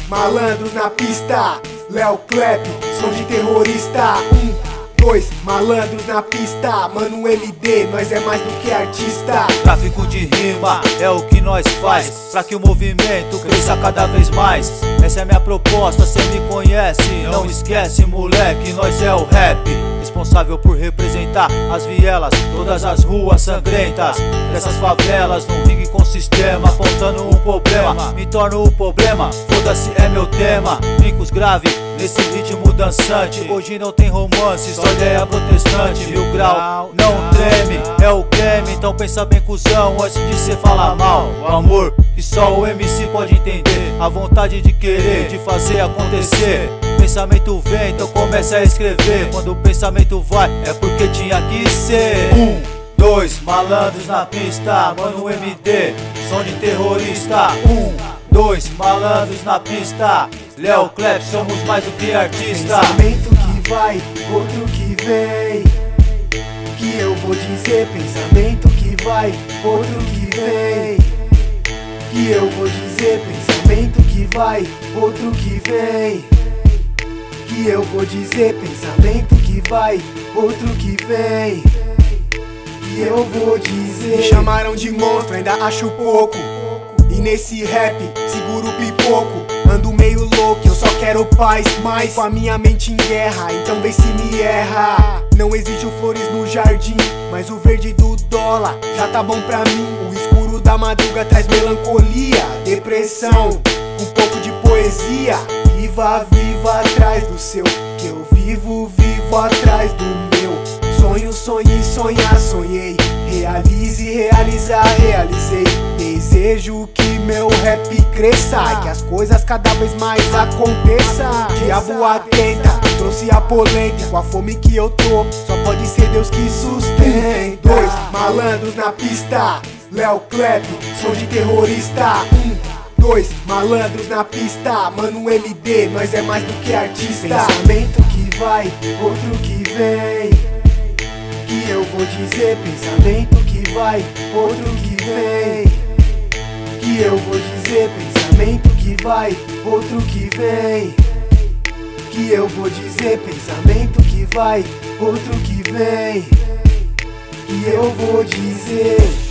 malandros na pista, Léo Clap, som de terrorista. 2 malandros na pista, mano MD, nós é mais do que artista. Tráfico de rima é o que nós faz, pra que o movimento cresça cada vez mais. Essa é a minha proposta, cê me conhece, não esquece moleque, nós é o rap. Responsável por representar as vielas, todas as ruas sangrentas dessas favelas, num ringue com sistema, apontando um problema, me torno o problema, foda-se é meu tema. Brincos grave nesse ritmo dançante, hoje não tem romance, só ideia protestante. Mil grau, não treme, é o creme, então pensa bem cuzão antes de cê falar mal. O amor que só o MC pode entender, a vontade de querer, de fazer acontecer. Pensamento vem, então começa a escrever. Quando o pensamento vai, é porque tinha que ser. 2 malandros na pista, mano MD, som de terrorista. 2 malandros na pista, Léo Clap, somos mais do que artista. Pensamento que vai, outro que vem, que eu vou dizer. Pensamento que vai, outro que vem, que eu vou dizer. Pensamento que vai, outro que vem, que eu vou dizer. Pensamento que vai, outro que vem, que eu vou dizer. Me chamaram de monstro, ainda acho pouco, e nesse rap seguro o pipoco. Ando meio louco, eu só quero paz, mas com a minha mente em guerra, então vê se me erra. Não exijo flores no jardim, mas o verde do dólar já tá bom pra mim. O escuro da madruga traz melancolia, depressão, um pouco de poesia. Viva, viva atrás do seu, que eu vivo, vivo atrás do meu. Sonho, sonhe, sonhar, sonhei. Realize, realizar, realizei. Desejo que meu rap cresça e que as coisas cada vez mais aconteçam. Diabo atenta, trouxe a polêmica. Com a fome que eu tô, só pode ser Deus que sustenta. 2 malandros na pista, Léo Clap, som de terrorista. 2 malandros na pista, mano MD, nós é mais do que artista. Pensamento que vai, outro que vem, que eu vou dizer. Pensamento que vai, outro que vem, que eu vou dizer. Pensamento que vai, outro que vem, que eu vou dizer. Pensamento que vai, outro que vem, que eu vou dizer.